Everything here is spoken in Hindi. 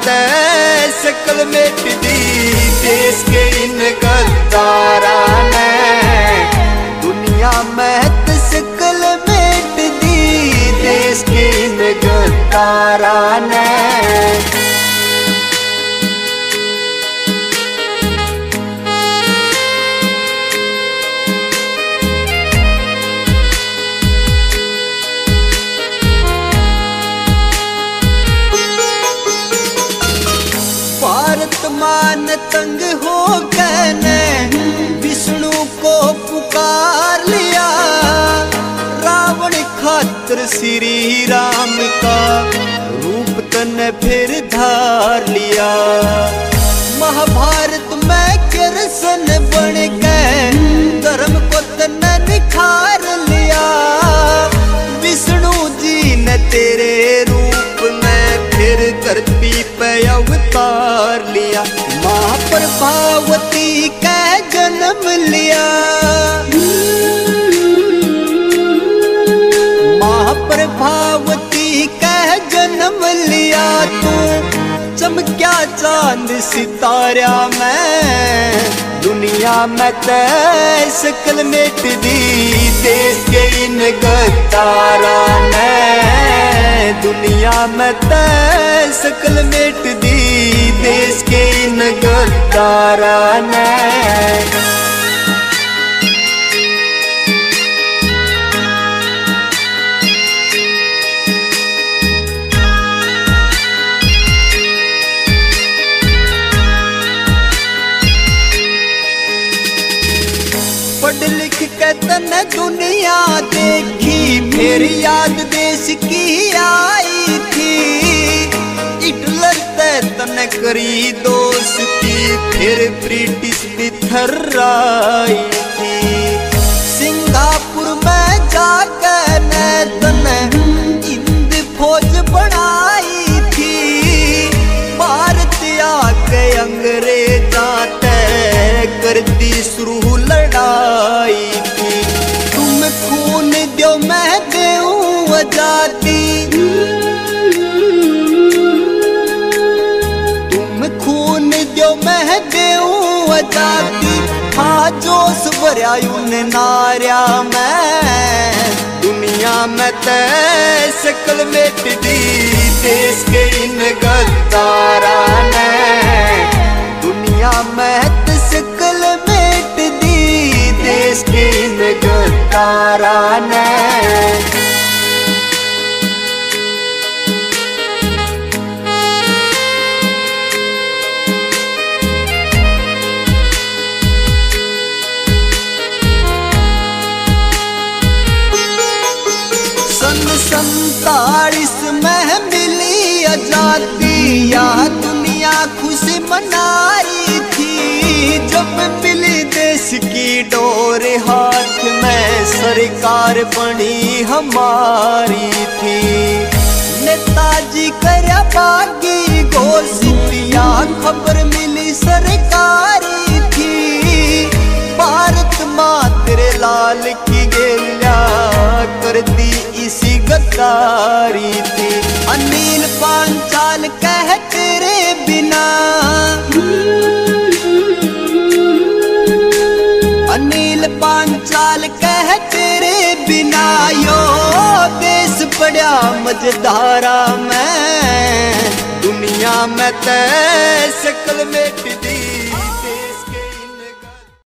तै शकल मेट दी देश के इन गद्दारा ने। दुनिया में तै शकल मेट दी देश के इन गद्दारा ने। भारत मान तंग हो गए विष्णु को पुकार लिया। रावण खातिर श्री राम का रूप तने फिर धार लिया। महाभारत में कृष्ण बन गए धर्म को तने निखार लिया। विष्णु जी ने तेरे रूप में फिर धरती पे अवतार लिया। माँ प्रभावती का जन्म लिया। माँ प्रभावती का जन्म लिया। तू चमक्या चांद सितारा में। दुनिया में तै शकल मेट दी देश के इन गद्दारा ने। दुनिया में तै शकल मेट दी देश के इन गद्दारा ने। पढ़ लिख के तने दुनिया देखी फिर याद देश की आई थी। हिटलर ते तने करी दोस्ती फिर ब्रिटिश भी थर्राई थी। सिंगापुर में जाकर ने तने हिंद फौज बनाई थी। भारत आके अंग्रेजा ते करती शुरू लड़ाई थी। तुम खून दो मैं देऊं आजादी। तुम खून दो मैं देऊं आजादी। हाँ जोश भरा उन नारिया में। दुनिया में तै शकल मेट दी देश के इन गद्दारा ने। दुनिया में तै शकल मेट दी देश के इन गद्दारा ने। सन 47 में मिली आजादी। यहाँ दुनिया खुशी मनाई थी। जब मिली देश की डोर हाथ में सरकार बनी हमारी थी। नेताजी करया बागी घोषित या खबर मिली सरकारी थी। भारत माँ तेरे लाल की गेल्या कर दी इसी गद्दारी थी। अनिल पांचाल कह तेरे बिना। अनिल पांचाल कह तेरे बिना यो देश पड़ा मझधारा में। दुनिया में तै शकल मेट